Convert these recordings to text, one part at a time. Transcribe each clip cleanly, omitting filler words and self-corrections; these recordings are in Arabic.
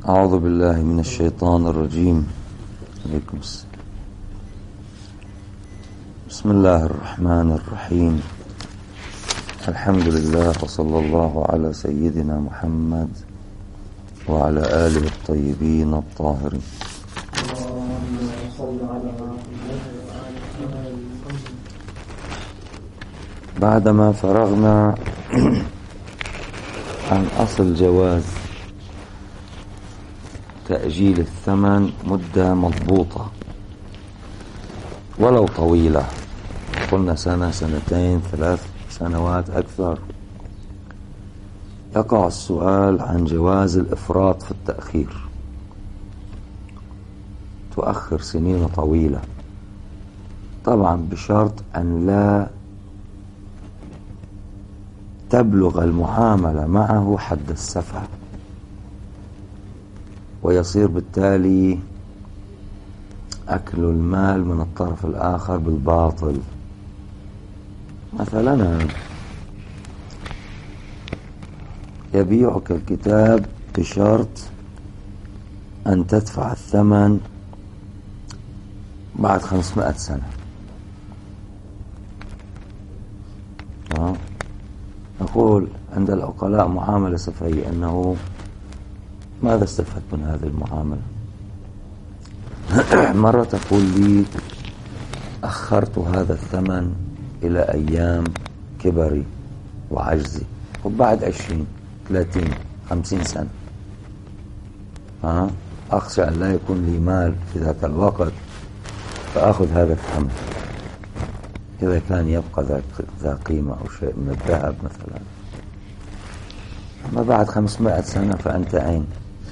أعوذ بالله من الشيطان الرجيم. عليكم السلام. بسم الله الرحمن الرحيم. الحمد لله وصلى الله على سيدنا محمد وعلى آله الطيبين الطاهرين. بعدما فرغنا عن أصل جواز تأجيل الثمن مدة مضبوطة ولو طويلة، قلنا سنة، سنتين، 3 سنوات، أكثر، يقع السؤال عن جواز الإفراط في التأخير. تؤخر سنين طويلة، طبعا بشرط أن لا تبلغ المعاملة معه حد السفه، ويصير بالتالي أكل المال من الطرف الآخر بالباطل. مثلا يبيعك الكتاب بشرط أن تدفع الثمن بعد 500 سنة. نقول عند العقلاء معاملة سفهية، أنه ماذا استفدت من هذه المعاملة؟ مرة تقول لي أخرت هذا الثمن إلى أيام كبري وعجزي، وبعد 20 30 50 سنة أخشى أن لا يكون لي مال في ذاك الوقت فأخذ هذا الثمن، إذا كان يبقى ذا قيمة أو شيء من الذهب مثلا. أما بعد 500 سنة فأنت أين؟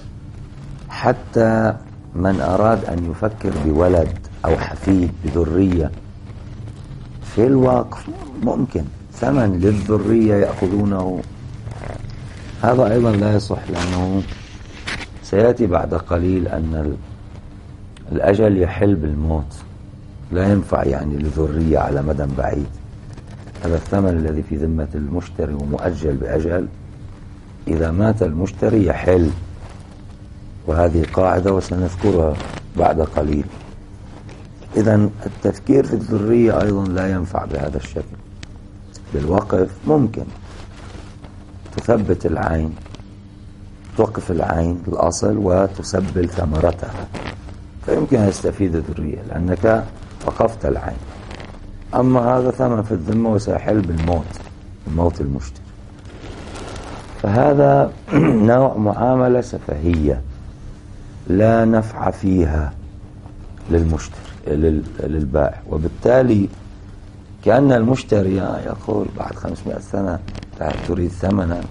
حتى من أراد أن يفكر بولد أو حفيد بذرية في الوقف ممكن ثمن للذرية يأخذونه، هذا أيضا لا يصح، لأنه سيأتي بعد قليل أن الأجل يحل بالموت، لا ينفع يعني لذرية على مدى بعيد. هذا الثمن الذي في ذمة المشتري ومؤجل بأجل، إذا مات المشتري يحل، وهذه قاعدة وسنذكرها بعد قليل. إذن التفكير في الذرية أيضا لا ينفع بهذا الشكل. بالوقف ممكن تثبت العين، توقف العين الأصل وتسبل ثمرتها، فيمكن أن يستفيد الذرية لأنك وقفت العين. أما هذا ثمن في الذمة وسيحل بموت المشتري، فهذا نوع معاملة سفهية لا نفع فيها للمشتري للبائع، وبالتالي كأن المشتري يقول بعد 500 سنة تريد ثمنا،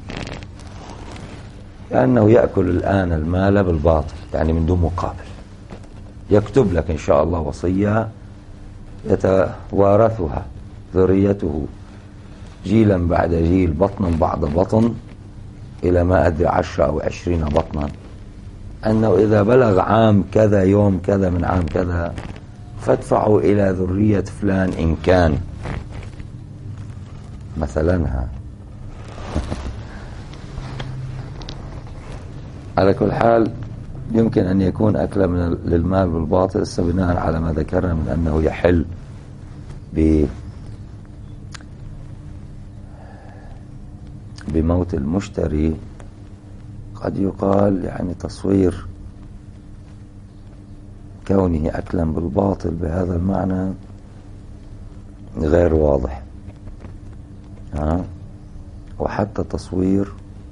كأنه يأكل الآن المال بالباطل، يعني من دون مقابل. يكتب لك إن شاء الله وصية يتوارثها ذريته جيلا بعد جيل، بطنا بعد بطن، إلى ما أدري 10 أو 20 بطنا، أنه إذا بلغ عام كذا يوم كذا من عام كذا فادفعوا إلى ذرية فلان إن كان مثلا. على كل حال يمكن أن يكون أكل للمال بالباطل بناء على ما ذكرنا من أنه يحل بموت المشتري. قد يقال يعني تصوير كونه أكلا بالباطل بهذا المعنى غير واضح، وحتى تصوير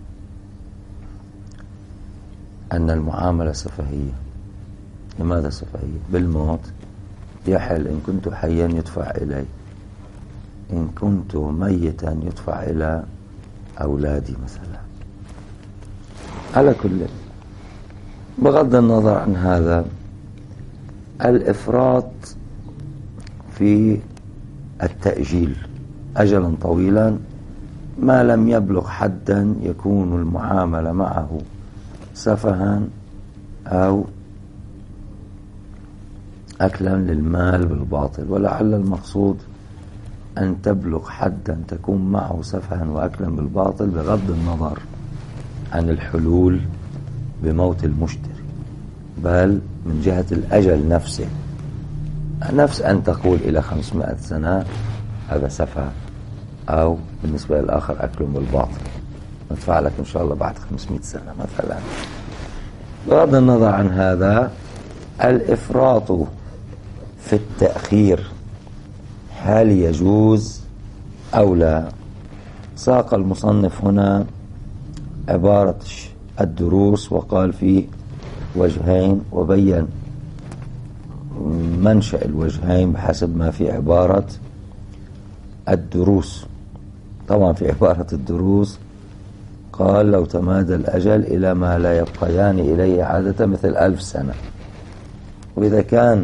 أن المعاملة سفهية. لماذا سفهية؟ بالموت يحل، إن كنت حيا يدفع إلي، إن كنت ميتا يدفع إلى أولادي مثلا. على كل، بغض النظر عن هذا، الإفراط في التأجيل أجلا طويلا ما لم يبلغ حدا يكون المعاملة معه سفها أو أكلا للمال بالباطل، ولعل المقصود أن تبلغ حدا تكون معه سفها وأكلا بالباطل بغض النظر عن الحلول بموت المشتري، بل من جهة الأجل نفسه. نفس أن تقول إلى 500 سنة هذا سفه، أو بالنسبة للآخر أكل بالباطل، ندفع لك إن شاء الله بعد 500 سنة مثلا. بغض النظر عن هذا، الإفراط في التأخير هل يجوز أو لا؟ ساق المصنف هنا عبارة الدروس وقال فيه وجهين، وبين منشأ الوجهين بحسب ما في عبارة الدروس. طبعا في عبارة الدروس قال لو تمادى الأجل إلى ما لا يبقيان إليه عادة مثل 1000 سنة. وإذا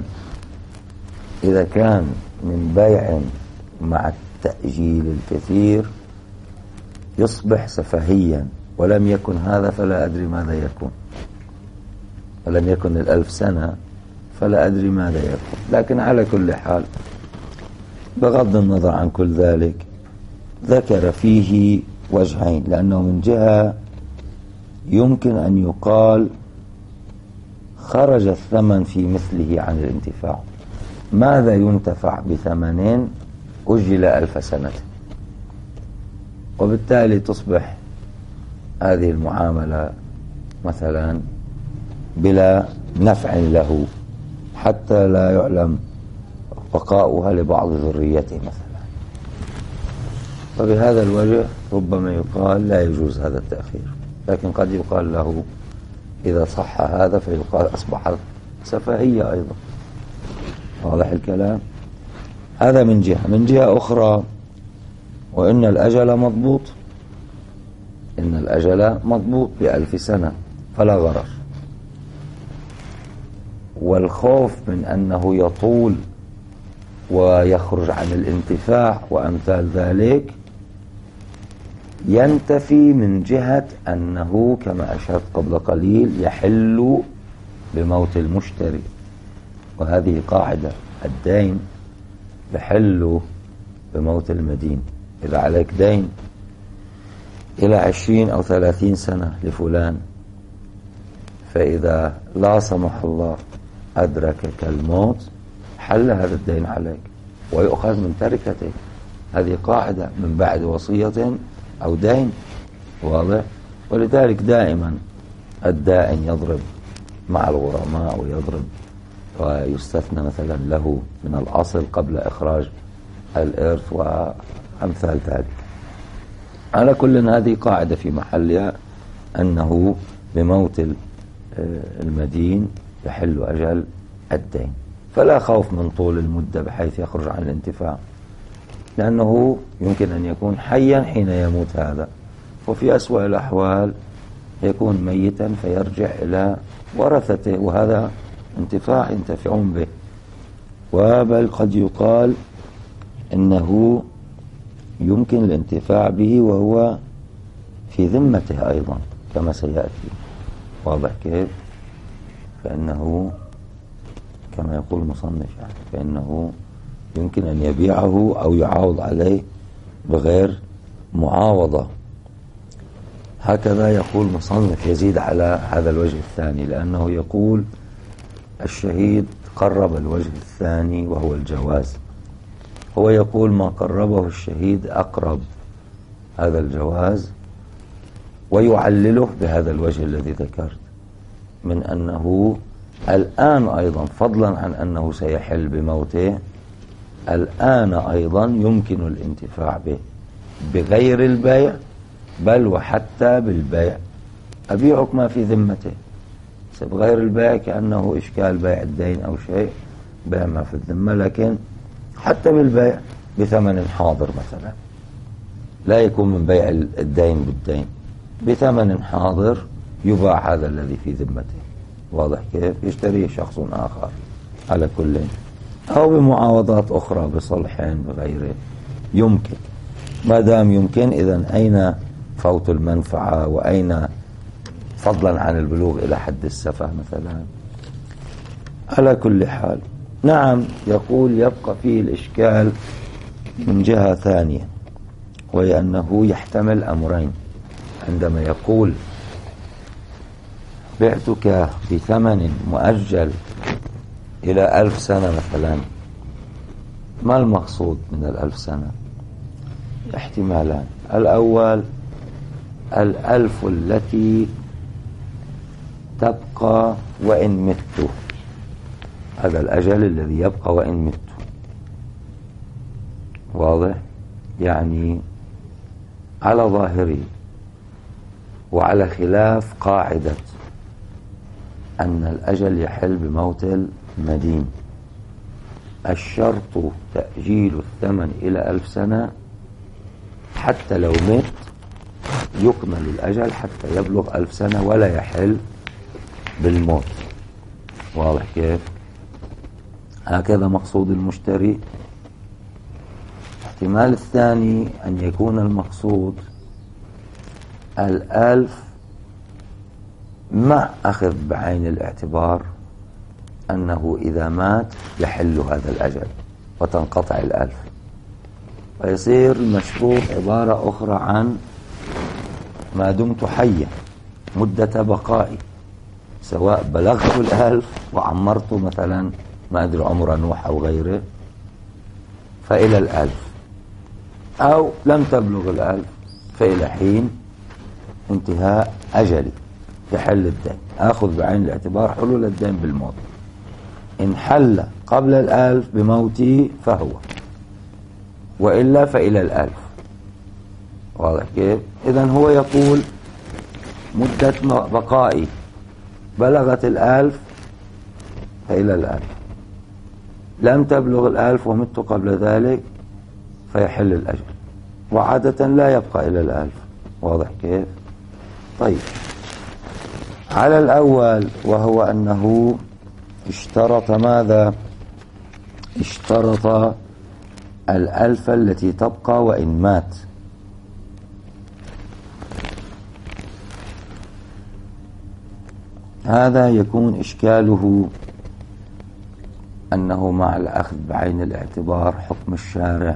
كان من بيع مع التأجيل الكثير يصبح سفهيا، ولم يكن هذا فلا أدري ماذا يكون، ولم يكن 1000 سنة فلا أدري ماذا يكون. لكن على كل حال بغض النظر عن كل ذلك ذكر فيه وجهين، لأنه من جهة يمكن أن يقال خرج الثمن في مثله عن الانتفاع. ماذا ينتفع بثمن أجل 1000 سنة؟ وبالتالي تصبح هذه المعاملة مثلا بلا نفع له، حتى لا يعلم بقاؤها لبعض ذريته مثلا. فبهذا الوجه ربما يقال لا يجوز هذا التأخير، لكن قد يقال له إذا صح هذا فيقال أصبحت سفهية أيضا. واضح الكلام؟ هذا من جهة. من جهة أخرى، وإن الأجل مضبوط، إن الأجل مضبوط ب1000 سنة فلا غرر، والخوف من أنه يطول ويخرج عن الانتفاع وأمثال ذلك ينتفي من جهة أنه كما أشرت قبل قليل يحل بموت المشتري، وهذه قاعدة، الدين يحل بموت المدين. إذا عليك دين إلى 20 أو 30 سنة لفلان، فإذا لا سمح الله أدركك الموت حل هذا الدين عليك ويؤخذ من تركتك. هذه قاعدة من بعد وصية أو دين. واضح؟ ولذلك دائما الدائن يضرب مع الغرماء ويضرب ويستثنى مثلا له من الأصل قبل إخراج الإرث وأمثال ذلك. على كل هذه قاعدة في محلها، أنه بموت المدين يحل أجل الدين، فلا خوف من طول المدة بحيث يخرج عن الانتفاع، لأنه يمكن أن يكون حيا حين يموت هذا، وفي أسوأ الأحوال يكون ميتا فيرجع إلى ورثته، وهذا انتفاع ينتفعون به. وبل قد يقال إنه يمكن الانتفاع به وهو في ذمته أيضا كما سيأتي. واضح كيف؟ فإنه كما يقول المصنف يعني فإنه يمكن أن يبيعه أو يعاوض عليه بغير معاوضة. هكذا يقول مصنف، يزيد على هذا الوجه الثاني، لأنه يقول الشهيد قرب الوجه الثاني وهو الجواز. هو يقول ما قربه الشهيد أقرب هذا الجواز، ويعلله بهذا الوجه الذي ذكرت من أنه الآن أيضا فضلا عن أنه سيحل بموته، الآن أيضا يمكن الانتفاع به بغير البيع، بل وحتى بالبيع. أبيعك ما في ذمته، بغير البيع كأنه إشكال بيع الدين أو شيء، بيع ما في الذمة، لكن حتى بالبيع بثمن حاضر مثلا، لا يكون من بيع الدين بالدين، بثمن حاضر يباع هذا الذي في ذمته. واضح كيف؟ يشتريه شخص آخر على كل، أو بمعاوضات أخرى بصلح بغيره، يمكن. ما دام يمكن، إذن أين فوت المنفعة، وأين فضلا عن البلوغ إلى حد السفه مثلا؟ على كل حال نعم، يقول يبقى فيه الإشكال من جهة ثانية، وهي أنه يحتمل أمرين. عندما يقول بعتك بثمن مؤجل إلى 1000 سنة مثلا، ما المقصود من 1000 سنة؟ احتمالان. الأول 1000 التي تبقى وإن مت، هذا الأجل الذي يبقى وإن مت. واضح؟ يعني على ظاهره وعلى خلاف قاعدة أن الأجل يحل بموت المدين، الشرط تأجيل الثمن إلى 1000 سنة، حتى لو مت يكمل الأجل حتى يبلغ 1000 سنة ولا يحل بالموت. واضح كيف؟ هكذا مقصود المشتري. الاحتمال الثاني أن يكون المقصود 1000 مع أخذ بعين الاعتبار أنه إذا مات يحل هذا الأجل وتنقطع 1000، فيصير المشروط عبارة أخرى عن ما دمت حيا مدة بقائي، سواء بلغت 1000 وعمرت مثلا ما أدري عمر نوح أو غيره فإلى 1000، أو لم تبلغ 1000 فإلى حين انتهاء أجلي يحل الدين. أخذ بعين الاعتبار حلول الدين بالموت. إن حل قبل 1000 بموتي فهو، وإلا فإلى 1000. واضح كيف؟ إذن هو يقول مدة بقائي بلغت 1000 فإلى 1000، لم تبلغ 1000 ومت قبل ذلك فيحل الأجل، وعادة لا يبقى إلى 1000. واضح كيف؟ طيب، على الأول وهو أنه اشترط ماذا؟ اشترط 1000 التي تبقى وإن مات. هذا يكون إشكاله أنه مع الأخذ بعين الاعتبار حكم الشارع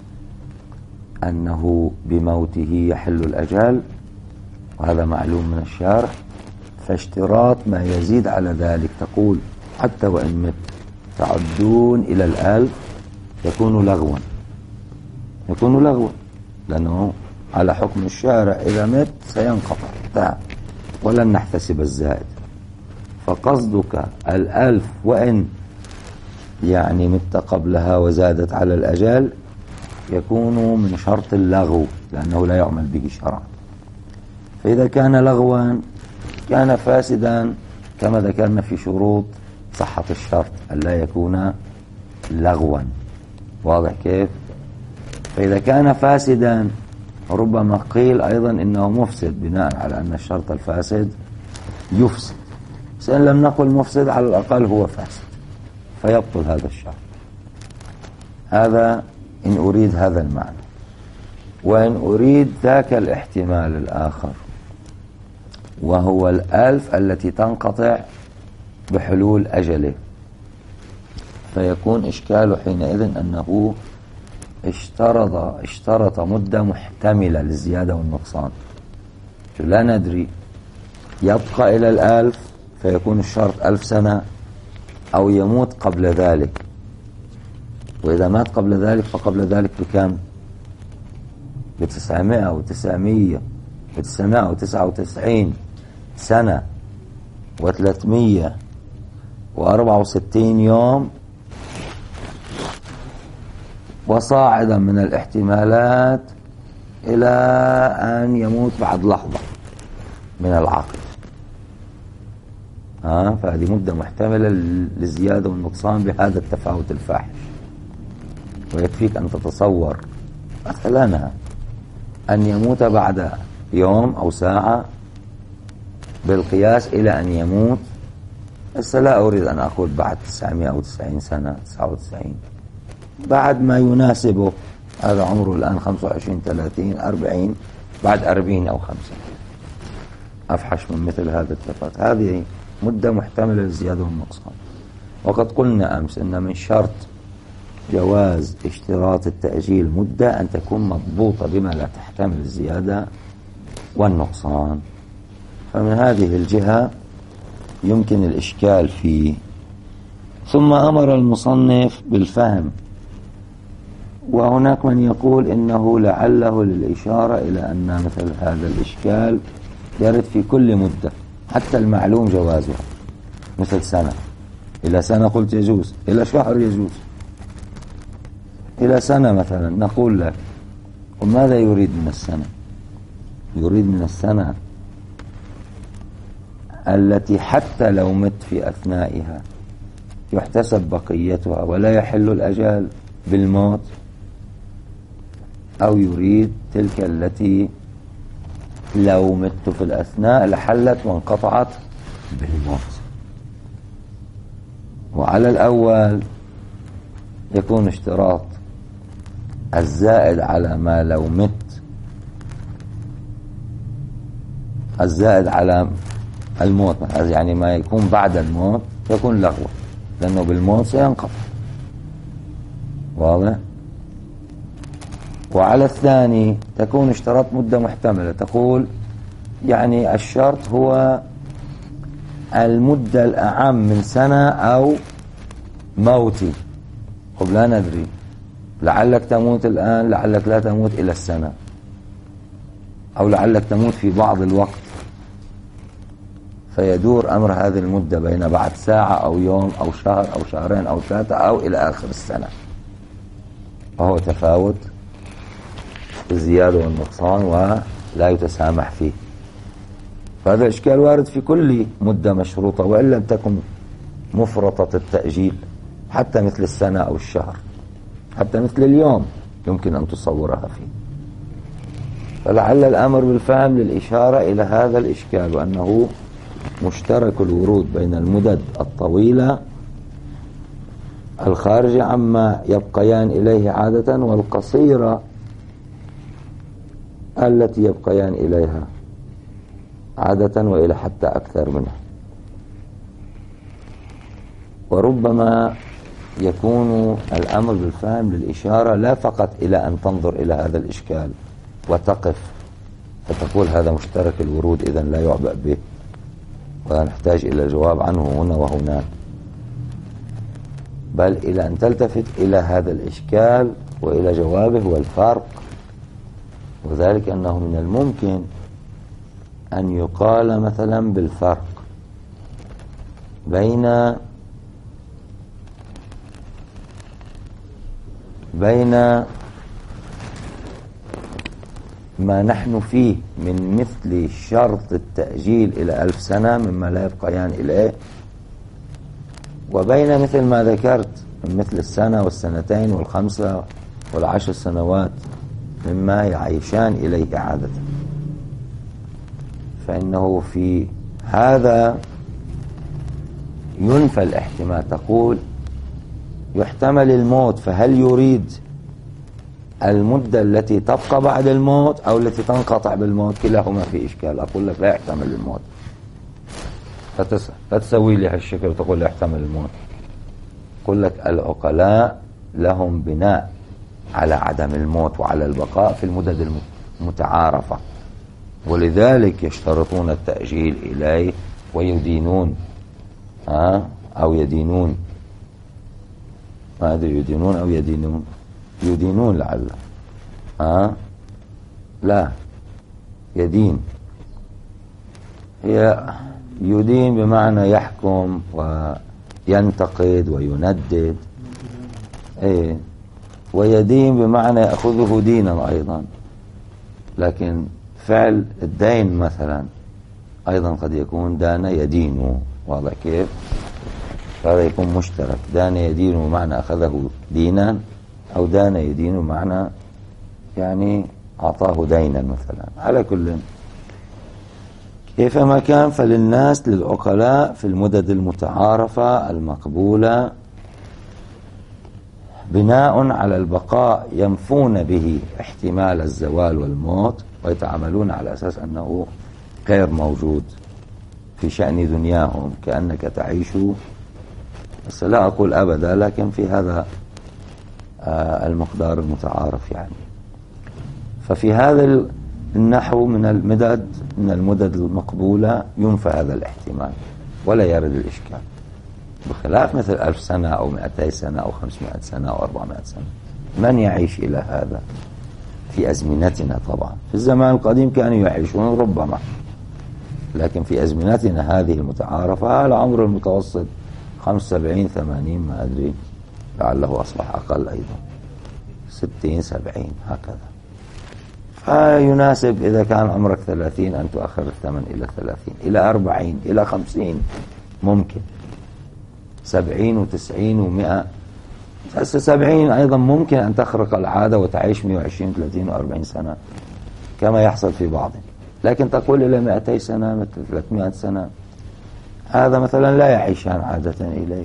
أنه بموته يحل الأجل، وهذا معلوم من الشارع، فاشتراط ما يزيد على ذلك تقول حتى وإن مت تعدون إلى 1000 يكون لغوا، يكون لغوا، لأنه على حكم الشارع إذا مت سينقطع ولن نحتسب الزائد. فقصدك 1000 وإن يعني مت قبلها وزادت على الأجل يكون من شرط اللغو، لأنه لا يعمل به شرعا. فإذا كان لغوا كان فاسدا كما ذكرنا في شروط صحة الشرط ألا يكون لغوا. واضح كيف؟ فإذا كان فاسدا ربما قيل أيضا إنه مفسد بناء على أن الشرط الفاسد يفسد، بس إن لم نقل مفسد على الأقل هو فاسد فيبطل هذا الشرط. هذا إن أريد هذا المعنى. وإن أريد ذاك الاحتمال الآخر وهو 1000 التي تنقطع بحلول أجله، فيكون إشكاله حينئذ أنه اشترط مدة محتملة للزيادة والنقصان. لا ندري يبقى إلى 1000 فيكون الشرط 1000 سنة أو يموت قبل ذلك، وإذا مات قبل ذلك فقبل ذلك بكم؟ ب900 و900 و999 سنة و364 يوم وصاعدا من الاحتمالات إلى أن يموت بعد لحظة من العقل. فهذه مدة محتملة للزيادة والنقصان بهذا التفاوت الفاحش. ويكفيك أن تتصور مثلا أن يموت بعد يوم أو ساعة بالقياس إلى أن يموت، بس لا أريد أن أقول بعد 990 سنة 99، بعد ما يناسبه، هذا عمره الآن 25 30 40، بعد 40 أو 50 أفحش من مثل هذا التفاوت. هذه مدة محتملة للزيادة والنقصان. وقد قلنا أمس أن من شرط جواز اشتراط التأجيل مدة أن تكون مضبوطة بما لا تحتمل الزيادة والنقصان. فمن هذه الجهة يمكن الإشكال فيه. ثم أمر المصنف بالفهم، وهناك من يقول إنه لعله للإشارة إلى أن مثل هذا الإشكال يرد في كل مدة، حتى المعلوم جوازها، مثل سنة. إلى سنة قلت يجوز، إلى شهر يجوز، إلى سنة مثلا نقول لك. وماذا يريد من السنة؟ يريد من السنة التي حتى لو مت في أثنائها يحتسب بقيتها ولا يحل الأجال بالموت، أو يريد تلك التي لو مت في الأثناء لحلت وانقطعت بالموت؟ وعلى الأول يكون اشتراط الزائد على ما لو مت، الزائد على الموت، يعني ما يكون بعد الموت يكون لغوة، لأنه بالموت سينقطع. واضح؟ وعلى الثاني تكون اشتراط مدة محتملة، تقول يعني الشرط هو المدة الأعم من سنة أو موتي، قبل لا ندري، لعلك تموت الآن، لعلك لا تموت إلى السنة، أو لعلك تموت في بعض الوقت، فيدور أمر هذه المدة بين بعد ساعة أو يوم أو شهر أو شهرين أو ثلاثة أو إلى آخر السنة، وهو تفاوت الزيادة والنقصان ولا يتسامح فيه. فهذا الإشكال وارد في كل مدة مشروطة، وإن لم تكن مفرطة التأجيل، حتى مثل السنة أو الشهر، حتى مثل اليوم يمكن أن تصورها فيه. فلعل الأمر بالفهم للإشارة إلى هذا الإشكال، وأنه مشترك الورود بين المدد الطويلة الخارجة عما يبقيان إليه عادة، والقصيرة التي يبقيان إليها عادة وإلى حتى أكثر منها. وربما يكون الأمر بالفهم للإشارة لا فقط إلى أن تنظر إلى هذا الإشكال وتقف فتقول هذا مشترك الورود إذن لا يعبأ به ونحتاج إلى الجواب عنه هنا وهناك، بل إلى أن تلتفت إلى هذا الإشكال وإلى جوابه والفرق. وذلك أنه من الممكن أن يقال مثلا بالفرق بين ما نحن فيه من مثل شرط التأجيل إلى 1000 سنة مما لا يبقيان إليه، وبين مثل ما ذكرت من مثل السنة والسنتين والخمسة والعشر سنوات مما يعيشان إليه عادة. فإنه في هذا ينفى الاحتمال، تقول يحتمل الموت، فهل يريد المدة التي تبقى بعد الموت أو التي تنقطع بالموت؟ كلاهما في إشكال. أقول لك لا يحتمل الموت، لا تسوي لي هالشكل وتقول لا يحتمل الموت. أقول لك العقلاء لهم بناء على عدم الموت وعلى البقاء في المدد المتعارفة، ولذلك يشترطون التأجيل إليه ويدينون أو يدينون، ما أدري يدينون أو يدينون، يدينون لعل لا يدين، هي يدين بمعنى يحكم وينتقد ويندد، ويدين بمعنى يأخذه دينا أيضا. لكن فعل الدين مثلا أيضا قد يكون دان يدين، واضح كيف؟ هذا يكون مشترك، دان يدين بمعنى أخذه دينا، أو دان يدين بمعنى يعني أعطاه دينا مثلا. على كل كيفما كان، فللناس للعقلاء في المدد المتعارفة المقبولة بناء على البقاء ينفون به احتمال الزوال والموت، ويتعاملون على أساس أنه غير موجود في شأن دنياهم، كأنك تعيش، بس لا أقول أبدا، لكن في هذا المقدار المتعارف يعني. ففي هذا النحو من المدد المقبولة ينفى هذا الاحتمال، ولا يرد الإشكال، بخلاف مثل 1000 سنة أو 200 سنة أو 500 سنة أو 400 سنة. من يعيش إلى هذا في أزمنتنا؟ طبعا في الزمان القديم كانوا يعيشون ربما، لكن في أزمنتنا هذه المتعارفة العمر المتوسط 75 80، ما أدري، لعله أصبح أقل أيضا، 60 70 هكذا. فيناسب إذا كان عمرك 30 أن تؤخر الثمن إلى 30 إلى 40 إلى 50 ممكن، 70 و90 و100. 70 أيضا ممكن أن تخرق العادة وتعيش 120 30 و40 سنة كما يحصل في بعضهم، لكن تقول إلى 200 سنة مثل 300 سنة، هذا مثلا لا يعيشان عادة إليه.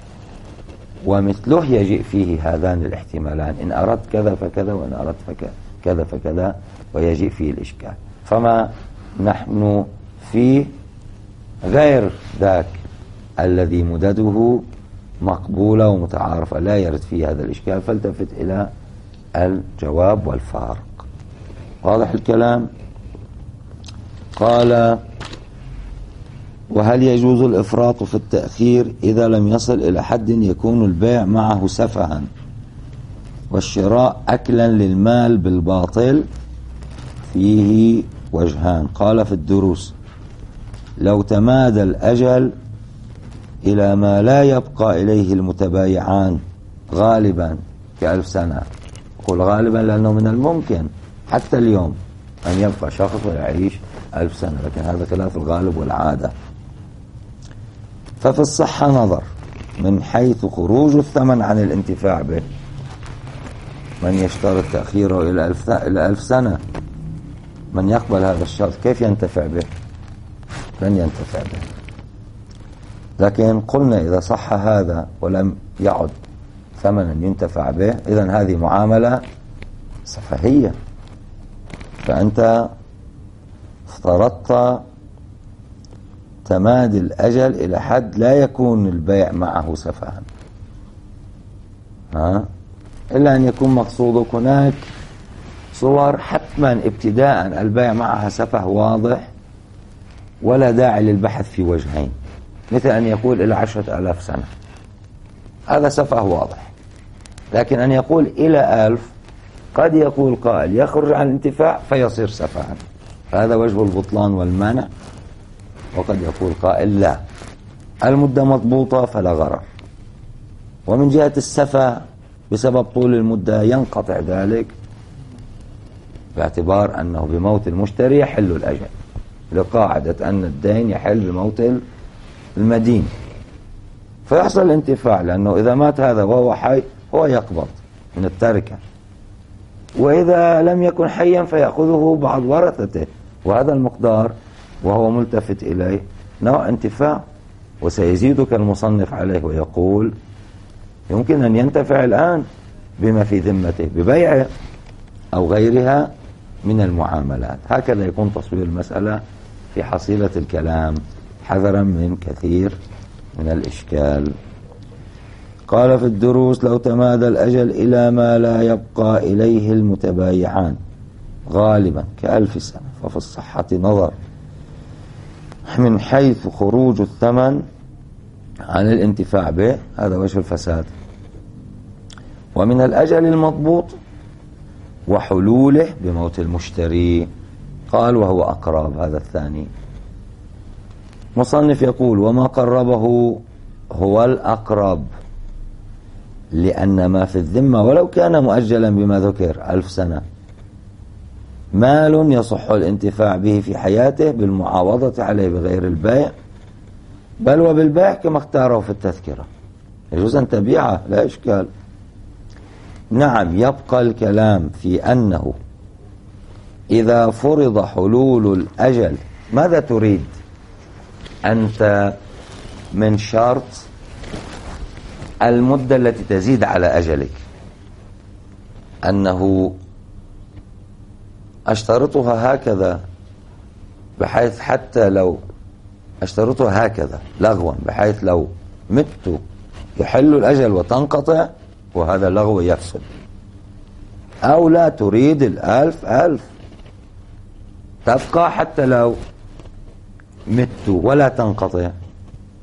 ومثله يجيء فيه هذان الاحتمالان، إن أردت كذا فكذا وإن أردت كذا فكذا، ويجيء فيه الإشكال. فما نحن فيه غير ذاك الذي مدده مقبولة ومتعارفة، لا يرد فيه هذا الإشكال، فالتفت إلى الجواب والفارق. واضح الكلام؟ قال: وهل يجوز الإفراط في التأخير إذا لم يصل إلى حد يكون البيع معه سفها والشراء أكلا للمال بالباطل؟ فيه وجهان. قال في الدروس: لو تمادى الأجل إلى ما لا يبقى إليه المتبايعان غالبا ك1000 سنة، أقول غالبا لأنه من الممكن حتى اليوم أن يبقى شخص ويعيش 1000 سنة، لكن هذا خلاف الغالب والعادة. ففي الصحة نظر من حيث خروج الثمن عن الانتفاع به. من يشترط تأخيره إلى 1000 سنة، من يقبل هذا الشرط كيف ينتفع به؟ لن ينتفع به. لكن قلنا إذا صح هذا ولم يعد ثمنا ينتفع به، إذن هذه معاملة سفهية، فأنت افترضت تمادي الأجل إلى حد لا يكون البيع معه سفها، إلا أن يكون مقصودك هناك صور حتما ابتداء البيع معها سفه واضح ولا داعي للبحث في وجهين، مثل أن يقول إلى 10,000 سنة، هذا سفه واضح. لكن أن يقول إلى 1000، قد يقول قائل يخرج عن الانتفاع فيصير سفها، هذا وجه البطلان والمانع. وقد يقول قائل لا، المدة مضبوطة فلا غرر، ومن جهة السفه بسبب طول المدة ينقطع ذلك، باعتبار أنه بموت المشتري يحل الأجل، لقاعدة أن الدين يحل بموت المدين، فيحصل الانتفاع، لأنه إذا مات هذا وهو حي هو يقبض من التركة، وإذا لم يكن حيا فيأخذه بعض ورثته، وهذا المقدار وهو ملتفت إليه نوع انتفاع. وسيزيدك المصنف عليه ويقول يمكن أن ينتفع الآن بما في ذمته ببيعه أو غيرها من المعاملات. هكذا يكون تصوير المسألة في حصيلة الكلام، حذرا من كثير من الإشكال. قال في الدروس: لو تمادى الأجل إلى ما لا يبقى إليه المتبايعان غالبا ك1000 سنة، ففي الصحة نظر من حيث خروج الثمن عن الانتفاع به، هذا وجه الفساد، ومن الأجل المضبوط وحلوله بموت المشتري. قال: وهو أقرب، هذا الثاني. مصنف يقول: وما قربه هو الأقرب، لأن ما في الذمة ولو كان مؤجلا بما ذكر 1000 سنة مال يصح الانتفاع به في حياته بالمعاوضة عليه بغير البيع، بل وبالبيع كما اختاره في التذكرة، يجوز أن تبيعه لا إشكال. نعم، يبقى الكلام في أنه إذا فرض حلول الأجل، ماذا تريد أنت من شرط المدة التي تزيد على أجلك؟ أنه أشترطها هكذا بحيث حتى لو أشترطها هكذا لغوا بحيث لو مت يحل الأجل وتنقطع، وهذا لغو يفسد. أو لا تريد 1000 تبقى حتى لو مت ولا تنقطع،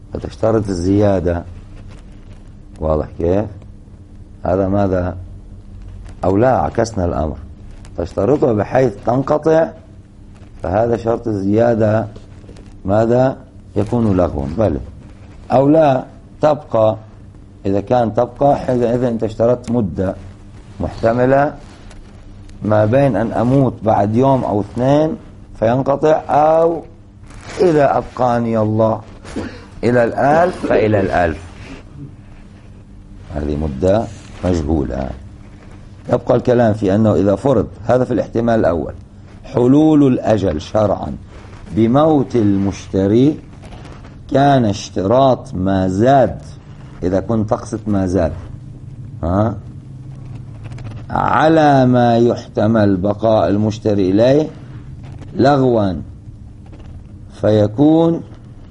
فتشترط الزيادة. واضح كيف؟ هذا ماذا؟ أو لا، عكسنا الأمر، تشترطه بحيث تنقطع، فهذا شرط الزيادة ماذا؟ يكون لغوا. بل أو لا تبقى، إذا كان تبقى إذا أنت اشترطت مدة محتملة ما بين أن أموت بعد يوم أو 2 فينقطع، أو إذا أبقاني الله إلى 1000 فإلى 1000، هذه مدة مجهولة. يبقى الكلام في أنه إذا فرض هذا في الاحتمال الأول حلول الأجل شرعا بموت المشتري، كان اشتراط ما زاد، إذا كنت تقصد ما زاد على ما يحتمل بقاء المشتري إليه لغوا، فيكون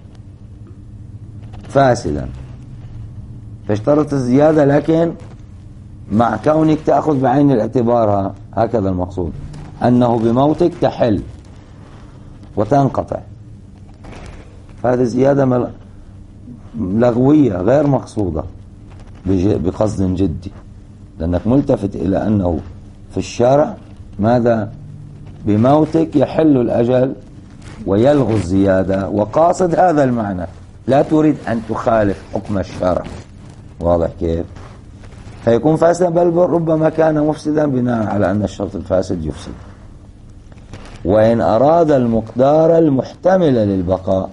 فاسدا. فاشترط الزيادة، لكن مع كونك تأخذ بعين الاعتبار هكذا المقصود أنه بموتك تحل وتنقطع، هذه زيادة لغوية غير مقصودة بقصد جدي، لأنك ملتفت إلى أنه في الشرع ماذا؟ بموتك يحل الأجل ويلغو الزيادة، وقاصد هذا المعنى، لا تريد أن تخالف حكم الشرع. واضح كيف؟ فيكون فاسدا، بل ربما كان مفسدا بناء على أن الشرط الفاسد يفسد. وإن أراد المقدار المحتمل للبقاء،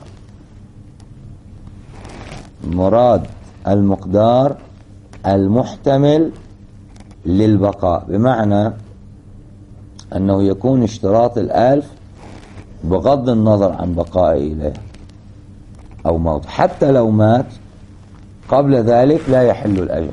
مراد المقدار المحتمل للبقاء بمعنى أنه يكون اشتراط 1000 بغض النظر عن بقائه إليه أو موت، حتى لو مات قبل ذلك لا يحل الأجل،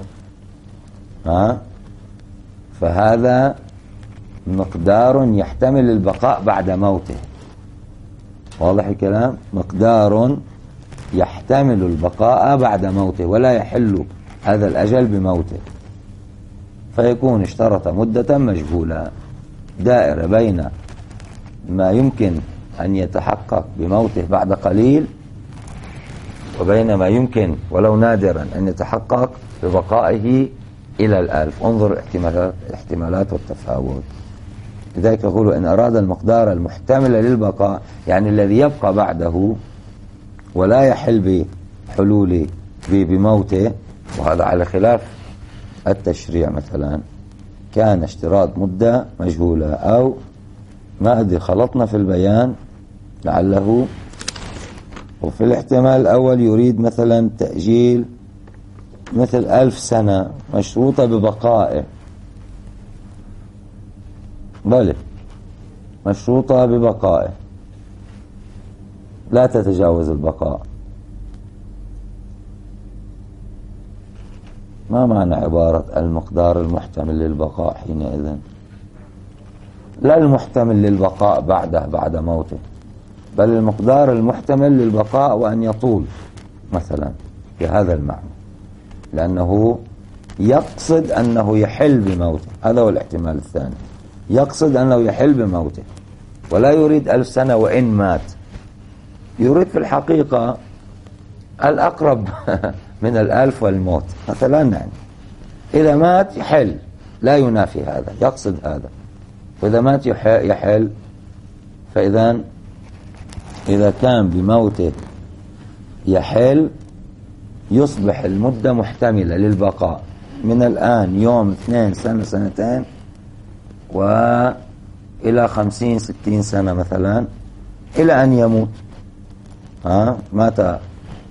فهذا مقدار يحتمل البقاء بعد موته. واضح الكلام؟ مقدار يحتمل البقاء بعد موته ولا يحل هذا الأجل بموته، فيكون اشترط مدة مجهولة دائرة بين ما يمكن أن يتحقق بموته بعد قليل وبين ما يمكن ولو نادرا أن يتحقق ببقائه إلى 1000. انظر الاحتمالات والتفاوت. لذلك يقول إن أراد المقدار المحتمل للبقاء، يعني الذي يبقى بعده ولا يحل بحلول بموته، وهذا على خلاف التشريع. مثلا كان اشتراط مدة مجهولة، أو ما أدري خلطنا في البيان لعله، وفي الاحتمال الأول يريد مثلا تأجيل مثل 1000 سنة مشروطة ببقائه، بل مشروطة ببقائه لا تتجاوز البقاء. ما معنى عبارة المقدار المحتمل للبقاء حينئذ؟ لا المحتمل للبقاء بعد موته، بل المقدار المحتمل للبقاء وأن يطول مثلا بهذا المعنى، لأنه يقصد أنه يحل بموته. هذا هو الاحتمال الثاني، يقصد أنه يحل بموته ولا يريد 1000 سنة وإن مات، يريد في الحقيقة الأقرب من 1000 والموت مثلا. يعني إذا مات يحل، لا ينافي هذا، يقصد هذا. وإذا مات يحل، إذا كان بموته يحل يصبح المدة محتملة للبقاء من الآن يوم 2 سنة 2 وإلى 50 60 سنة مثلا، إلى أن يموت. مات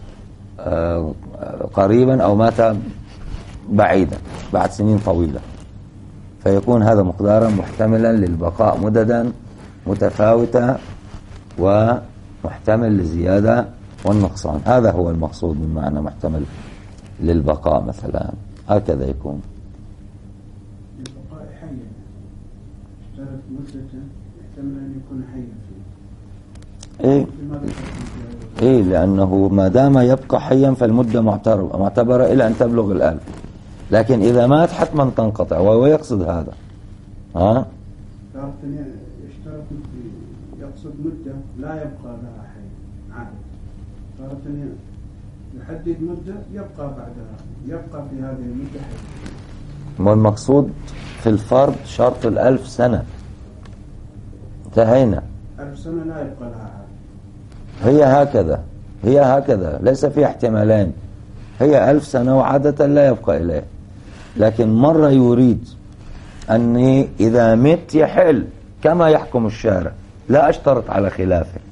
قريبا أو مات بعيدا بعد سنين طويلة، فيكون هذا مقدارا محتملا للبقاء مددا متفاوتة ومحتمل للزيادة والنقصان. هذا هو المقصود من معنى محتمل للبقاء مثلا، هكذا يكون. البقاء حيا، اشترط مدة يحتمل أن يكون حيا فيه. لأنه ما دام يبقى حيا فالمدة معتبرة إلى أن تبلغ 1000، لكن إذا مات حتما تنقطع، وهو يقصد هذا. يشترط يقصد مدة لا يبقى لها حي عادة، يحدد مدة يبقى بعدها، يبقى في هذه المدة حي. والمقصود في الفرض شرط 1000 سنة، انتهينا. 1000 سنة لا يبقى لها عاد. هي هكذا ليس في احتمالين، هي 1000 سنة وعادة لا يبقى إليه، لكن مرة يريد أني إذا مت يحل كما يحكم الشارع، لا أشترط على خلافه.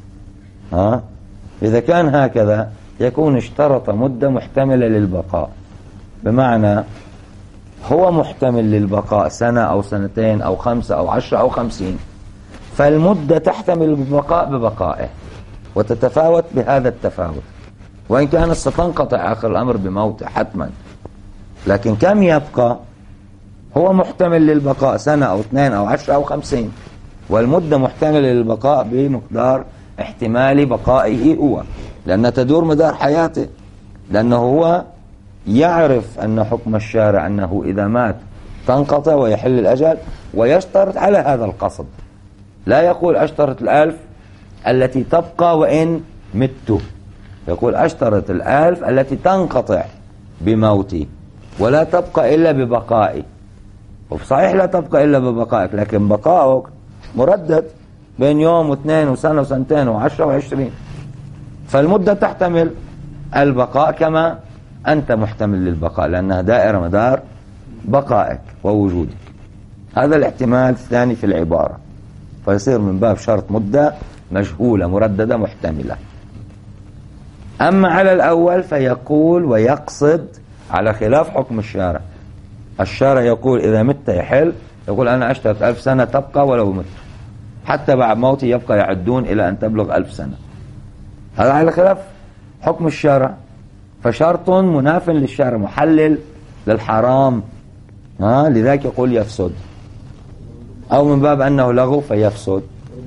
إذا كان هكذا يكون اشترط مدة محتملة للبقاء، بمعنى هو محتمل للبقاء سنة أو سنتين أو 5 أو 10 أو 50، فالمدة تحتمل البقاء ببقائه وتتفاوت بهذا التفاوت، وإن كانت ستنقطع آخر الأمر بموته حتما، لكن كم يبقى هو محتمل للبقاء سنة أو 2 أو 10 أو 50، والمدة محتملة للبقاء بمقدار احتمال بقائه هو، لأن تدور مدار حياته، لأنه هو يعرف أن حكم الشارع أنه إذا مات تنقطع ويحل الأجل، ويشترط على هذا القصد، لا يقول أشترط 1000 التي تبقى وإن مت، يقول أشترط 1000 التي تنقطع بموتي ولا تبقى إلا ببقائي. وصحيح لا تبقى إلا ببقائك، لكن بقائك مردد بين يوم واثنين وسنة وسنتين و10 و20، فالمدة تحتمل البقاء كما أنت محتمل للبقاء، لأنها دائرة مدار بقائك ووجودك. هذا الاحتمال الثاني في العبارة، فيصير من باب شرط مدة مجهولة مرددة محتملة. أما على الأول فيقول ويقصد على خلاف حكم الشارع. الشارع يقول إذا مت يحل، يقول أنا أشترط 1000 سنة تبقى ولو مت، حتى بعد موتي يبقى يعدون إلى أن تبلغ 1000 سنة. هذا على خلاف حكم الشارع، فشرط مناف للشارع محلل للحرام، لذلك يقول يفسد، أو من باب أنه لغو فيفسد،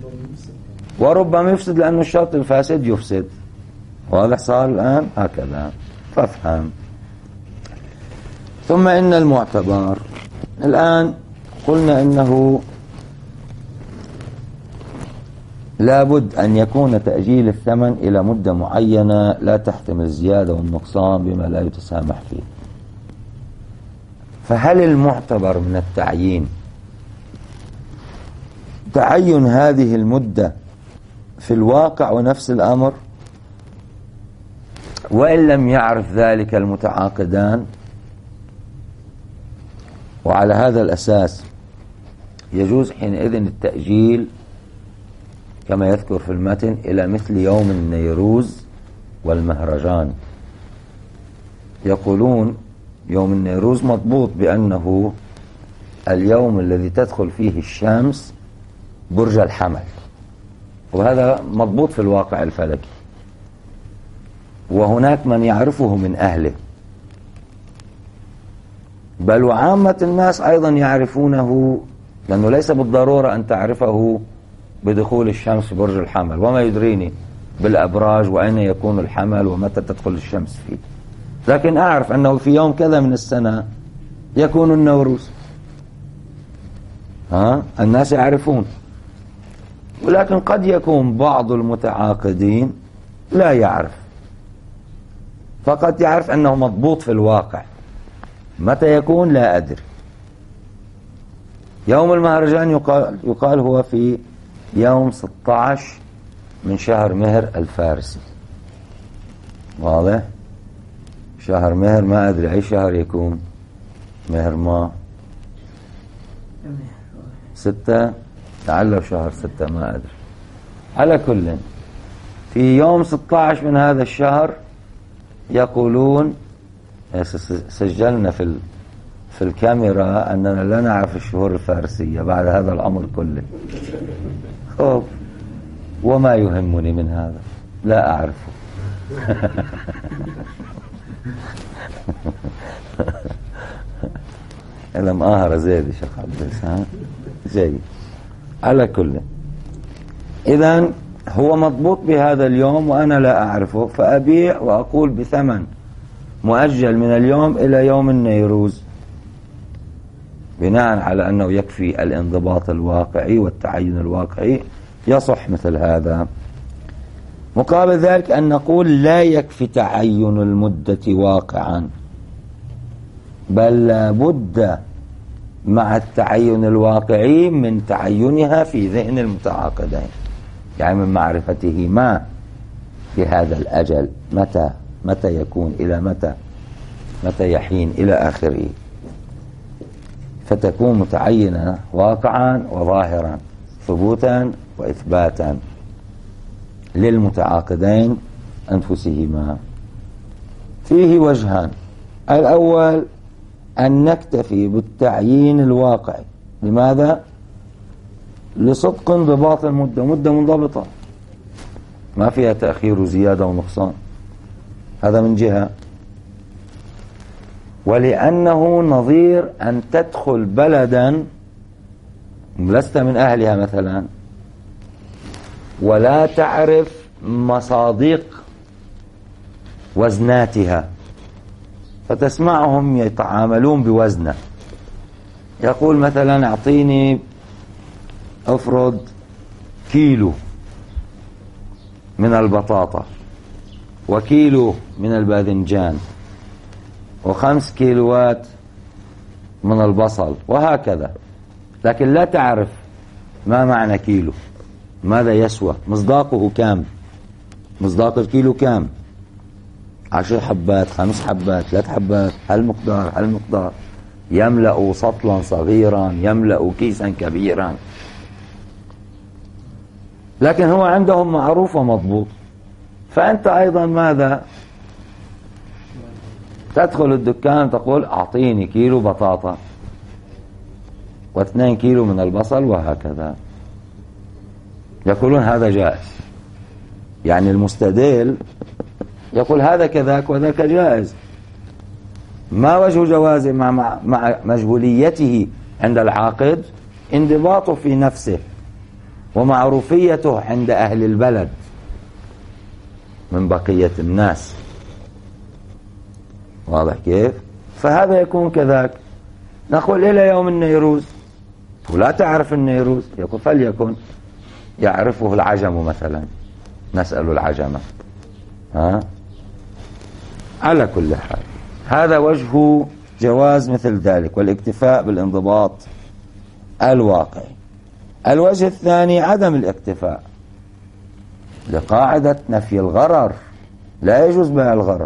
وربما يفسد لأن الشرط الفاسد يفسد. واضح صار الآن؟ هكذا فافهم. ثم إن المعتبر، الآن قلنا إنه لابد أن يكون تأجيل الثمن إلى مدة معينة لا تحتمل الزيادة والنقصان بما لا يتسامح فيه. فهل المعتبر من التعيين تعين هذه المدة في الواقع ونفس الأمر، وإن لم يعرف ذلك المتعاقدان؟ وعلى هذا الأساس يجوز حينئذ التأجيل كما يذكر في المتن إلى مثل يوم النيروز والمهرجان. يقولون يوم النيروز مضبوط بأنه اليوم الذي تدخل فيه الشمس برج الحمل، وهذا مضبوط في الواقع الفلكي، وهناك من يعرفه من أهله، بل وعامة الناس أيضا يعرفونه، لأنه ليس بالضرورة أن تعرفه بدخول الشمس برج الحمل، وما يدريني بالأبراج وأين يكون الحمل ومتى تدخل الشمس فيه، لكن أعرف أنه في يوم كذا من السنة يكون النوروز. الناس يعرفون، ولكن قد يكون بعض المتعاقدين لا يعرف، فقد يعرف أنه مضبوط في الواقع، متى يكون لا أدري. يوم المهرجان يقال هو في يوم 16 من شهر مهر الفارسي. واضح؟ شهر مهر ما أدري أي شهر يكون، مهر ما 6 لعله شهر 6 ما أدري. على كل في يوم 16 من هذا الشهر يقولون، سجلنا في الكاميرا أننا لا نعرف الشهور الفارسية بعد هذا الأمر كله. خب وما يهمني من هذا، لا أعرفه. لم أهر زيد شيخ عبد جيد. على كل إذن هو مضبوط بهذا اليوم وأنا لا أعرفه، فأبيع وأقول بثمن مؤجل من اليوم إلى يوم النيروز، بناء على أنه يكفي الانضباط الواقعي والتعين الواقعي، يصح مثل هذا. مقابل ذلك أن نقول لا يكفي تعين المدة واقعا، بل لابد مع التعين الواقعي من تعينها في ذهن المتعاقدين، يعني من معرفته ما في هذا الأجل، متى يكون، إلى متى يحين، إلى آخره، فتكون متعينة واقعا وظاهرا، ثبوتا وإثباتا للمتعاقدين أنفسهما. فيه وجهان: الأول أن نكتفي بالتعيين الواقعي. لماذا؟ لصدق انضباط المدة، مدة منضبطة ما فيها تأخير وزيادة ونقصان، هذا من جهة. ولأنه نظير أن تدخل بلدا لست من أهلها مثلا ولا تعرف مصادق وزناتها، فتسمعهم يتعاملون بوزنه. يقول مثلا اعطيني افرض كيلو من البطاطا وكيلو من الباذنجان و5 كيلوات من البصل وهكذا، لكن لا تعرف ما معنى كيلو، ماذا يسوى، مصداقه كام، مصداق الكيلو كام، 10 حبات، 5 حبات، 3 حبات، هالمقدار يملأ سطلا صغيرا، يملأ كيسا كبيرا، لكن هو عندهم معروف ومضبوط. فأنت أيضا ماذا تدخل الدكان تقول أعطيني كيلو بطاطا و2 كيلو من البصل وهكذا، يقولون هذا جائز. يعني المستدل يقول هذا كذاك وذاك جائز. ما وجه جوازه مع مجهوليته عند العاقد؟ انضباطه في نفسه ومعروفيته عند أهل البلد من بقية الناس، واضح كيف؟ فهذا يكون كذاك. نقول إلى يوم النيروز ولا تعرف النيروز، يقول فليكن يعرفه العجم مثلا، نسأل العجمة. على كل حال هذا وجه جواز مثل ذلك، والاكتفاء بالانضباط الواقعي. الوجه الثاني عدم الاكتفاء لقاعدة نفي الغرر، لا يجوز بيع الغرر،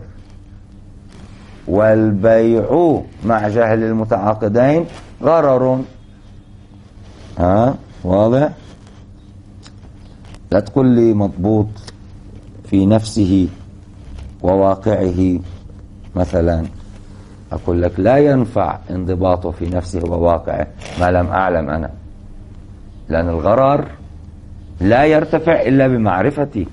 والبيع مع جهل المتعاقدين غرر. واضح؟ لا تقول لي مضبوط في نفسه وواقعه مثلا، أقول لك لا ينفع انضباطه في نفسه وواقعه ما لم أعلم أنا، لأن الغرر لا يرتفع إلا بمعرفتي.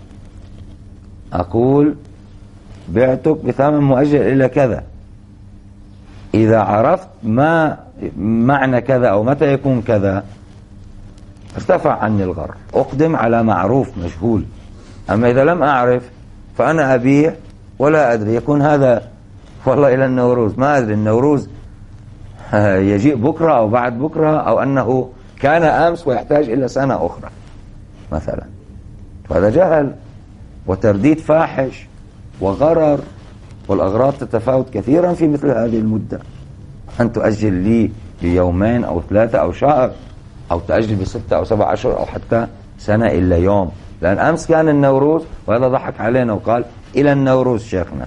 أقول بعتك بثمن مؤجل إلى كذا، إذا عرفت ما معنى كذا أو متى يكون كذا ارتفع عني الغرر، أقدم على معروف مجهول. أما إذا لم أعرف فأنا أبيع ولا أدري، يكون هذا والله إلى النوروز، ما أدري النوروز يجيء بكرة أو بعد بكرة، أو أنه كان أمس ويحتاج إلى سنة أخرى مثلا. فهذا جهل وترديد فاحش وغرر، والأغراض تتفاوت كثيرا في مثل هذه المدة. أن تؤجل لي بيومين أو 3 أو شهر، أو تأجل ب6 أو 7 أشهر أو حتى سنة إلا يوم، لأن أمس كان النوروز وهذا ضحك علينا وقال إلى النوروز شيخنا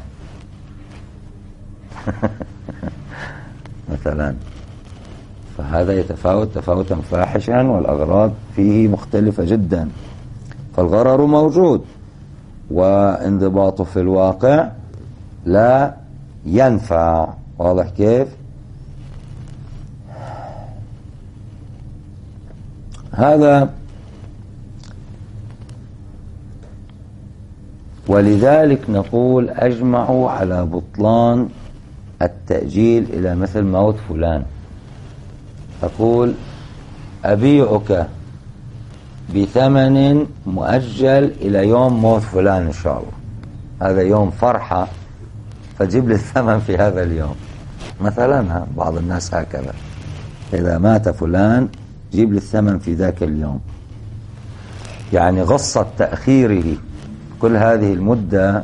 مثلا. فهذا يتفاوت تفاوتا فاحشا، والأغراض فيه مختلفة جدا. فالغرر موجود، وانضباطه في الواقع لا ينفع. واضح كيف؟ هذا ولذلك نقول أجمعوا على بطلان التأجيل إلى مثل موت فلان. تقول أبيعك بثمن مؤجل إلى يوم موت فلان إن شاء الله، هذا يوم فرحة، فجيب لي الثمن في هذا اليوم مثلا. بعض الناس هكذا، إذا مات فلان جيب لي الثمن في ذاك اليوم، يعني غصة تأخيره كل هذه المدة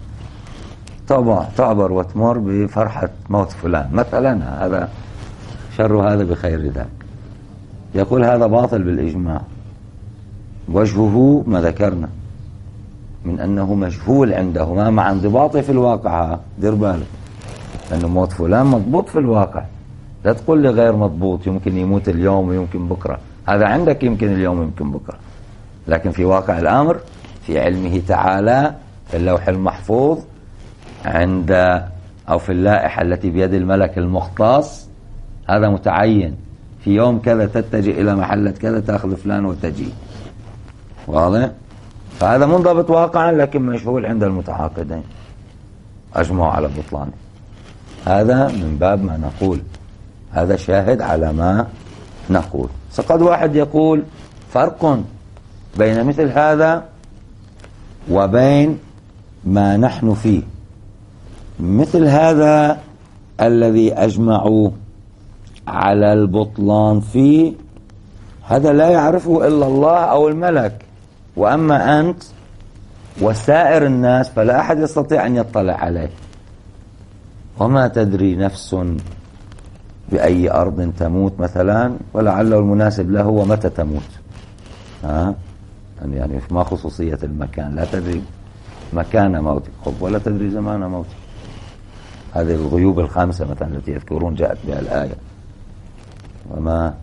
تعبر وتمر بفرحة موت فلان مثلا، هذا شر هذا بخير ذاك. يقول هذا باطل بالإجماع. وجهه ما ذكرنا من أنه مجهول عنده، ما مع انضباطه في الواقع. دير بالك أنه موت فلان مضبوط في الواقع، لا تقول لي غير مضبوط، يمكن يموت اليوم ويمكن بكرة. هذا عندك يمكن اليوم ويمكن بكرة، لكن في واقع الأمر في علمه تعالى في اللوح المحفوظ عند أو في اللائحة التي بيد الملك المختص، هذا متعين في يوم كذا تتجه إلى محلة كذا تأخذ فلان وتجي. واضح؟ فهذا منضبط واقعا لكن مجهول عند المتعاقدين، أجمعوا على بطلانه. هذا من باب ما نقول، هذا شاهد على ما نقول. فقد واحد يقول فرق بين مثل هذا وبين ما نحن فيه. مثل هذا الذي أجمعوا على البطلان فيه، هذا لا يعرفه إلا الله أو الملك، وأما أنت وسائر الناس فلا أحد يستطيع أن يطلع عليه. وما تدري نفس بأي أرض تموت مثلا، ولعله المناسب له ومتى تموت. يعني ما خصوصية المكان، لا تدري مكان موتك ولا تدري زمان موتك. هذه الغيوب الخامسة مثلا التي يذكرون جاءت بها الآية. وما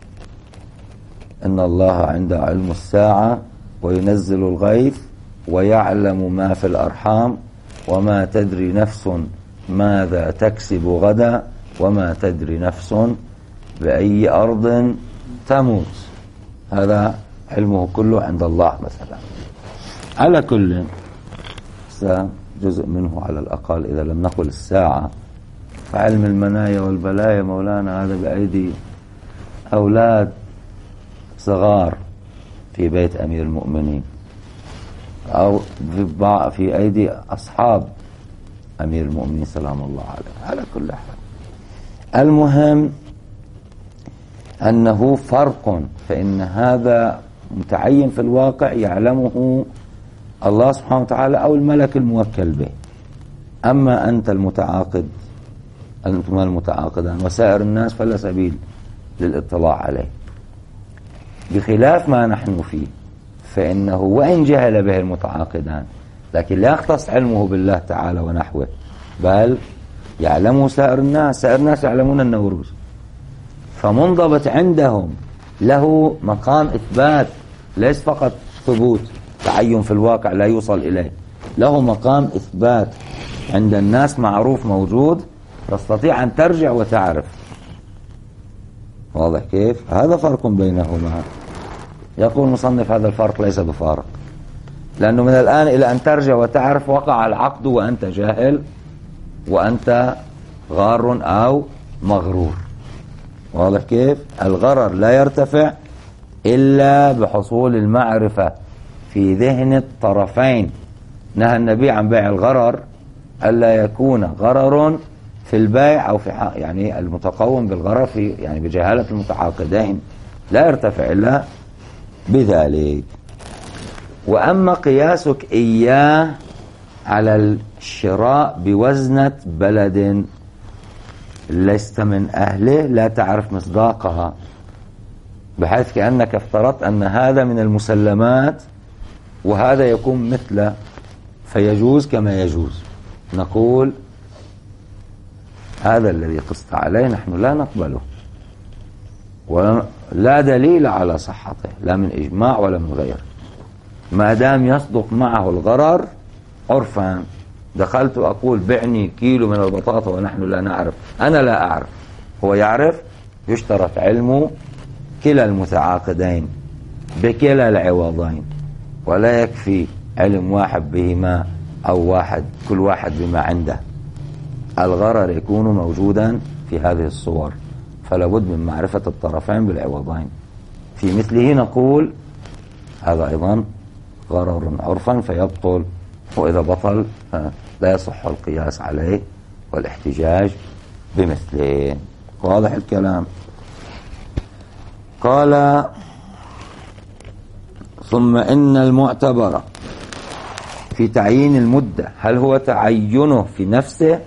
إن الله عنده علم الساعة وينزل الغيث ويعلم ما في الأرحام وما تدري نفس ماذا تكسب غدا وما تدري نفس بأي أرض تموت. هذا علمه كله عند الله مثلا. على كل جزء منه على الأقل إذا لم نقل الساعة، فعلم المنايا والبلايا مولانا هذا بأيدي أولاد صغار في بيت أمير المؤمنين أو في أيدي أصحاب أمير المؤمنين سلام الله عليه. على كل حال المهم أنه فرق، فإن هذا متعين في الواقع يعلمه الله سبحانه وتعالى أو الملك الموكل به. أما أنت المتعاقد، أنتم المتعاقدان وسائر الناس فلا سبيل للاطلاع عليه، بخلاف ما نحن فيه، فإنه وإن جهل به المتعاقدان لكن لا يختص علمه بالله تعالى ونحوه، بل يعلمه سائر الناس. سائر الناس يعلمون النوروز، فمنضبط عندهم له مقام إثبات، ليس فقط ثبوت تعين في الواقع لا يوصل إليه، له مقام إثبات عند الناس معروف موجود، تستطيع أن ترجع وتعرف. واضح كيف؟ هذا فرق بينهما. يقول المصنف هذا الفرق ليس بفارق، لأنه من الآن إلى أن ترجع وتعرف وقع العقد وأنت جاهل وأنت غار أو مغرور. واضح كيف؟ الغرر لا يرتفع إلا بحصول المعرفة في ذهن الطرفين. نهى النبي عن بيع الغرر، ألا يكون غرر في البيع أو في يعني المتقوم بالغرر في يعني بجهالة المتعاقدين لا يرتفع إلا بذلك. وأما قياسك إياه على الشراء بوزنة بلد لست من أهله لا تعرف مصداقها، بحيث كأنك افترضت أن هذا من المسلمات وهذا يكون مثله فيجوز كما يجوز، نقول هذا الذي قست عليه نحن لا نقبله ولا دليل على صحته لا من إجماع ولا من غيره، ما دام يصدق معه الغرر عرفا. دخلت أقول بعني كيلو من البطاطا ونحن لا نعرف، أنا لا أعرف هو يعرف، يشترط علم كلا المتعاقدين بكلا العوضين، ولا يكفي علم واحد بهما أو واحد كل واحد بما عنده. الغرر يكون موجودا في هذه الصور، فلا بد من معرفة الطرفين بالعوضين. في مثله نقول هذا أيضا غرر عرفا فيبطل، وإذا بطل لا يصح القياس عليه والاحتجاج بمثله. واضح الكلام؟ قال ثم إن المعتبر في تعيين المدة، هل هو تعينه في نفسه؟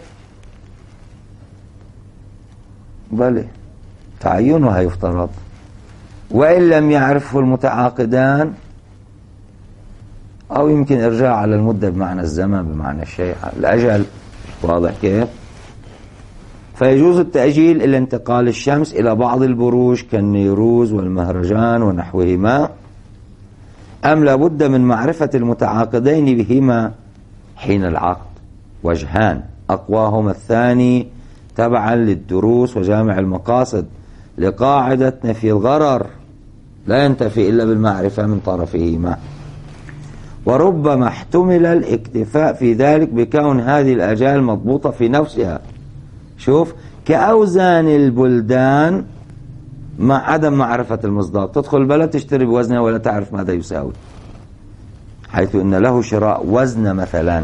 بلى تعينه هيفترض، وإن لم يعرفه المتعاقدان، أو يمكن إرجاع على المدة بمعنى الزمن بمعنى الشيء الأجل. واضح كيف؟ فيجوز التأجيل إلى انتقال الشمس إلى بعض البروج كالنيروز والمهرجان ونحوهما، أم لابد من معرفة المتعاقدين بهما حين العقد؟ وجهان، أقواهما الثاني تبعا للدروس وجامع المقاصد لقاعدة نفي الغرر لا ينتفي إلا بالمعرفة من طرفهما، وربما احتمل الاكتفاء في ذلك بكون هذه الأجال مضبوطة في نفسها، شوف، كأوزان البلدان مع عدم معرفة المصداق. تدخل البلد تشتري بوزنها ولا تعرف ماذا يساوي، حيث إن له شراء وزن مثلا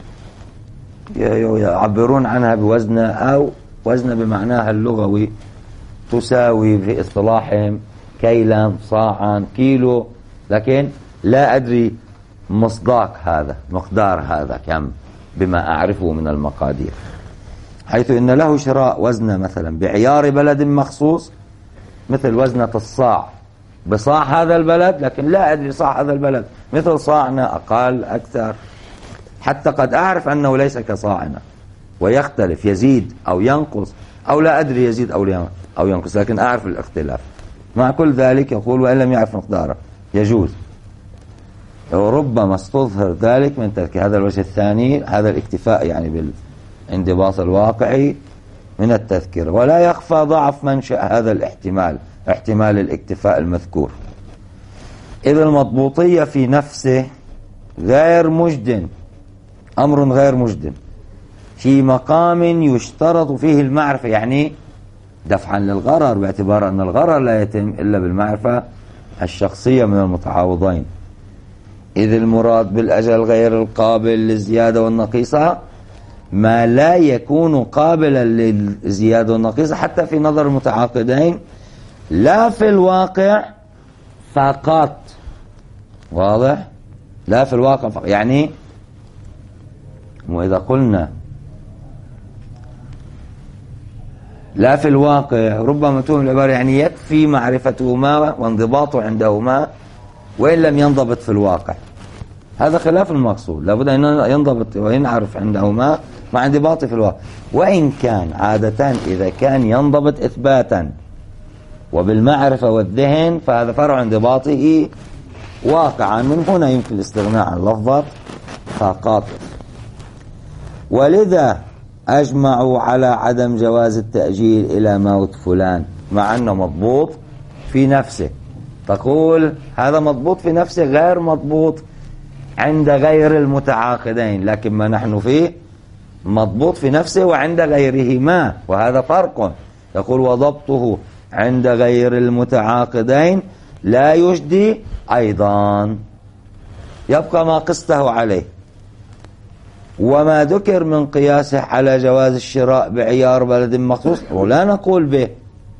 يعبرون عنها بوزن أو وزن بمعناها اللغوي، تساوي في اصطلاحهم كيلا صاعا كيلو، لكن لا أدري مصداق هذا، مقدار هذا كم بما أعرفه من المقادير، حيث إن له شراء وزن مثلا بعيار بلد مخصوص مثل وزنة الصاع بصاع هذا البلد، لكن لا أدري صاع هذا البلد مثل صاعنا أقل أكثر، حتى قد أعرف أنه ليس كصاعنا ويختلف، يزيد أو ينقص، أو لا أدري يزيد أو ينقص، لكن أعرف الاختلاف. مع كل ذلك يقول وإن لم يعرف مقداره يجوز، وربما استظهر ذلك من ترك هذا الوجه الثاني، هذا الاكتفاء يعني بالانضباط الواقعي من التذكرة. ولا يخفى ضعف منشأ هذا الاحتمال، احتمال الاكتفاء المذكور، إذ المضبوطية في نفسه غير مجد، أمر غير مجد في مقام يشترط فيه المعرفة، يعني دفعا للغرر، باعتبار أن الغرر لا يتم إلا بالمعرفة الشخصية من المتعاوضين، إذ المراد بالأجل غير القابل للزيادة والنقيصة ما لا يكون قابلا للزيادة والنقيصة حتى في نظر المتعاقدين، لا في الواقع فقط. واضح؟ لا في الواقع فقط، يعني وإذا قلنا لا في الواقع ربما تكون العبارة يعني يكفي معرفتهما وانضباطه عندهما وإن لم ينضبط في الواقع، هذا خلاف المقصود، لابد أن ينضبط وينعرف عندهما مع انضباطه في الواقع. وإن كان عادة إذا كان ينضبط إثباتا وبالمعرفة والذهن فهذا فرع انضباطه واقعا، من هنا يمكن الاستغناء عن لفظة فقط. ولذا أجمعوا على عدم جواز التأجيل إلى موت فلان، مع أنه مضبوط في نفسه. تقول هذا مضبوط في نفسه غير مضبوط عند غير المتعاقدين، لكن ما نحن فيه مضبوط في نفسه وعند غيرهما، وهذا فرق. يقول وضبطه عند غير المتعاقدين لا يجدي أيضا، يبقى ما قسته عليه. وما ذكر من قياسه على جواز الشراء بعيار بلد مخصوص ولا نقول به،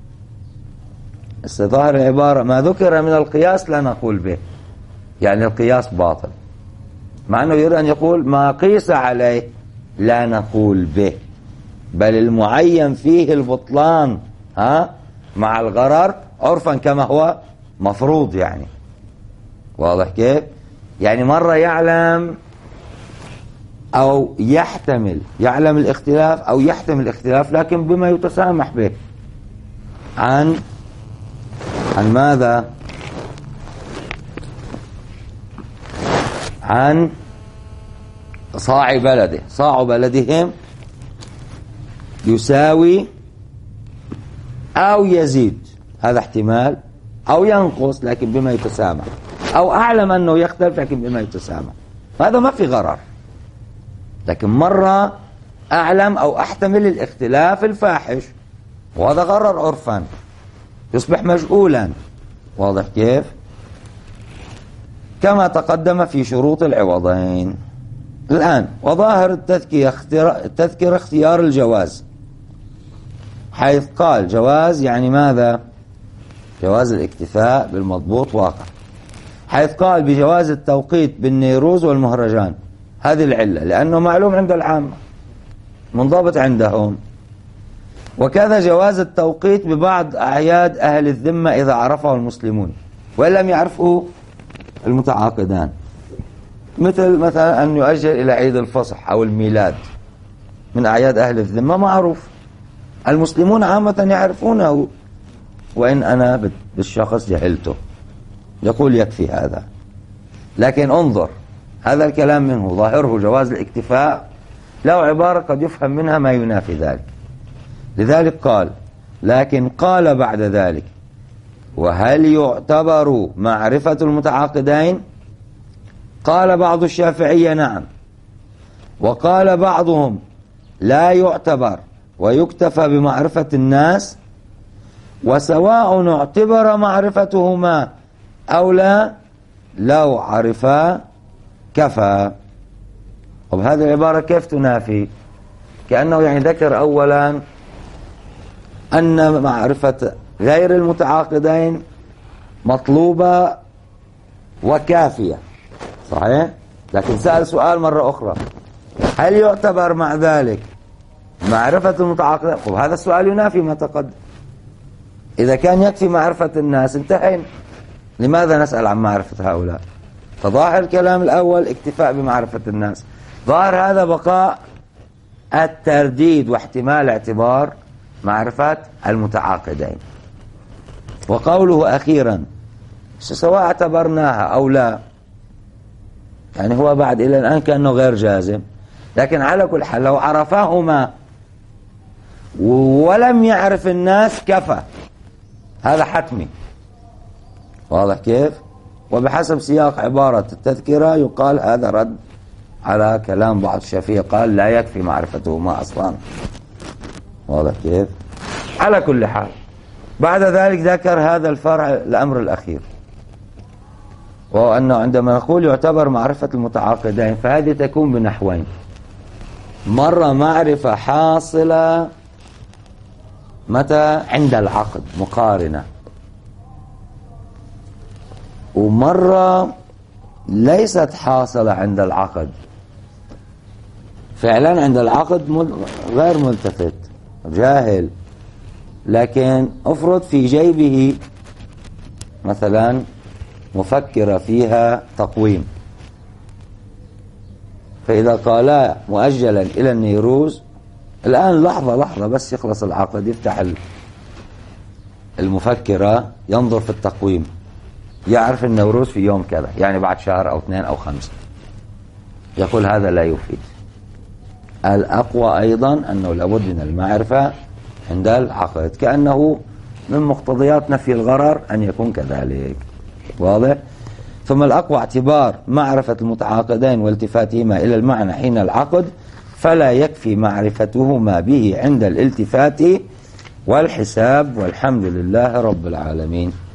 استظاهر العبارة ما ذكر من القياس لا نقول به، يعني القياس باطل، مع أنه يريد أن يقول ما قيس عليه لا نقول به، بل المعين فيه البطلان مع الغرر عرفا كما هو مفروض. يعني واضح كيف؟ يعني مرة يعلم أو يحتمل، يعلم الاختلاف أو يحتمل الاختلاف لكن بما يتسامح به عن ماذا؟ عن صاع بلده، صاع بلدهم يساوي أو يزيد، هذا احتمال، أو ينقص لكن بما يتسامح، أو أعلم أنه يختلف لكن بما يتسامح، هذا ما في غرر. لكن مرة أعلم أو أحتمل الاختلاف الفاحش وهذا غرر عرفا يصبح مجهولا. واضح كيف؟ كما تقدم في شروط العوضين. الآن وظاهر التذكرة اختيار الجواز، حيث قال جواز يعني ماذا؟ جواز الاكتفاء بالمضبوط واقع، حيث قال بجواز التوقيت بالنيروز والمهرجان هذه العلة، لأنه معلوم عند العامة منضبط عندهم. وكذا جواز التوقيت ببعض أعياد أهل الذمة إذا عرفه المسلمون وإن لم يعرفه المتعاقدان، مثلا أن يؤجل إلى عيد الفصح أو الميلاد من أعياد أهل الذمة معروف، المسلمون عامة يعرفونه وإن أنا بالشخص جهلته، يقول يكفي هذا. لكن انظر، هذا الكلام منه ظاهره جواز الاكتفاء، له عبارة قد يفهم منها ما ينافي ذلك. لذلك قال: لكن قال بعد ذلك: وهل يعتبر معرفة المتعاقدين؟ قال بعض الشافعية نعم، وقال بعضهم لا يعتبر ويكتفى بمعرفة الناس، وسواء اعتبر معرفتهما أو لا لو عرفا كفى. طب هذه العبارة كيف تنافي؟ كأنه يعني ذكر أولا أن معرفة غير المتعاقدين مطلوبة وكافية، صحيح؟ لكن سأل سؤال مرة أخرى: هل يعتبر مع ذلك معرفة المتعاقدين؟ وهذا السؤال ينافي ما تقدم. إذا كان يكفي معرفة الناس انتهينا، لماذا نسأل عن معرفة هؤلاء؟ فظاهر الكلام الأول اكتفاء بمعرفة الناس، ظاهر هذا بقاء الترديد واحتمال اعتبار معرفة المتعاقدين. وقوله أخيرا سواء اعتبرناها أو لا، يعني هو بعد إلى الآن كأنه غير جازم، لكن على كل حال لو عرفاهما ولم يعرف الناس كفى، هذا حتمي. واضح كيف؟ وبحسب سياق عبارة التذكرة يقال هذا رد على كلام بعض الشافعية قال لا يكفي معرفتهما أصلا. واضح كيف؟ على كل حال بعد ذلك ذكر هذا الفرع الأمر الأخير، وهو أنه عندما نقول يعتبر معرفة المتعاقدين فهذه تكون بنحوين: مرة معرفة حاصلة متى عند العقد مقارنة، ومرة ليست حاصلة عند العقد، فعلا عند العقد غير ملتفت جاهل، لكن افرض في جيبه مثلا مفكرة فيها تقويم، فإذا قال مؤجلا إلى النيروز الآن لحظة بس يخلص العقد يفتح المفكرة ينظر في التقويم يعرف النوروز في يوم كذا، يعني بعد شهر أو 2 أو 5، يقول هذا لا يفيد. الأقوى أيضا أنه لابد من المعرفة عند العقد، كأنه من مقتضيات نفي الغرر أن يكون كذلك. واضح؟ ثم الأقوى اعتبار معرفة المتعاقدين والتفاتهما إلى المعنى حين العقد، فلا يكفي معرفتهما به عند الالتفات والحساب. والحمد لله رب العالمين.